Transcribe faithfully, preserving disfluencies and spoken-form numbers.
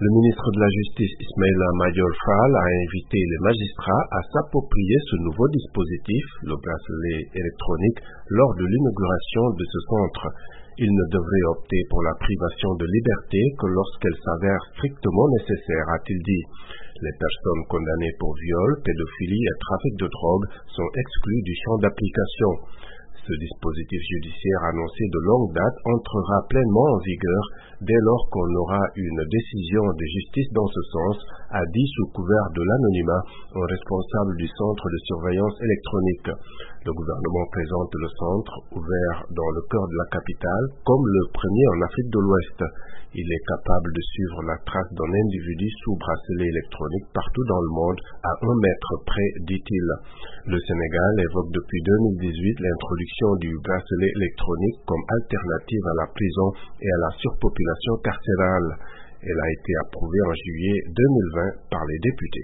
Le ministre de la Justice Ismaïla Madior Fall a invité les magistrats à s'approprier ce nouveau dispositif, le bracelet électronique, lors de l'inauguration de ce centre. Ils ne devraient opter pour la privation de liberté que lorsqu'elle s'avère strictement nécessaire, a-t-il dit. Les personnes condamnées pour viol, pédophilie et trafic de drogue sont exclues du champ d'application. Ce dispositif judiciaire annoncé de longue date entrera pleinement en vigueur dès lors qu'on aura une décision de justice dans ce sens, a dit sous couvert de l'anonymat un responsable du centre de surveillance électronique. Le gouvernement présente le centre, ouvert dans le cœur de la capitale, comme le premier en Afrique de l'Ouest. Il est capable de suivre la trace d'un individu sous bracelet électronique partout dans le monde à un mètre près, dit-il. Le Sénégal évoque depuis deux mille dix-huit l'introduction du bracelet électronique comme alternative à la prison et à la surpopulation carcérale. Elle a été approuvée en juillet deux mille vingt par les députés.